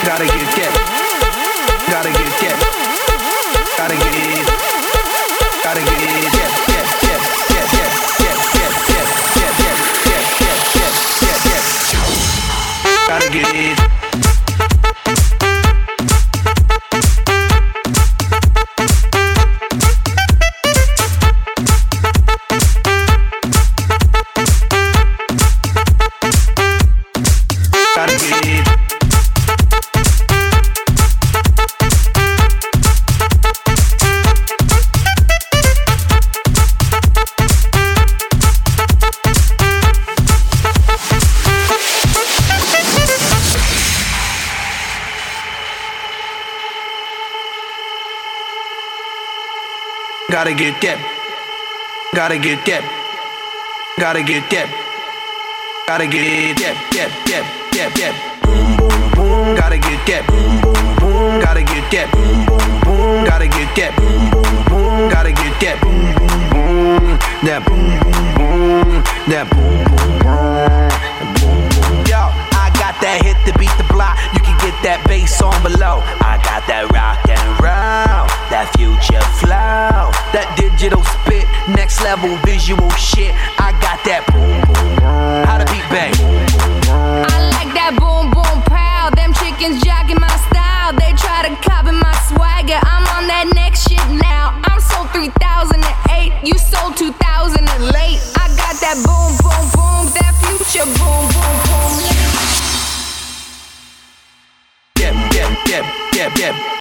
Gotta get. Gotta get. Gotta get. Gotta get. Gotta get. Gotta get that. Gotta get that. Gotta get that. Gotta get that. Boom boom boom. Gotta get that. Boom boom boom. Gotta get that. Boom boom boom. Gotta get that. Boom boom boom. Gotta get that. Boom boom boom. That boom boom boom. That boom boom boom. Yo, I got that hit to beat the block. You can get that bass on below. I got that rock and roll, that future flow, that digital spit, next level visual shit. I got that boom boom boom. How to beat bang. I like that boom boom pow. Them chickens jocking my style. They try to copy my swagger. I'm on that next shit now. I'm sold 3008. You sold 2000 and late. I got that boom boom boom. That future boom boom boom. Yeah.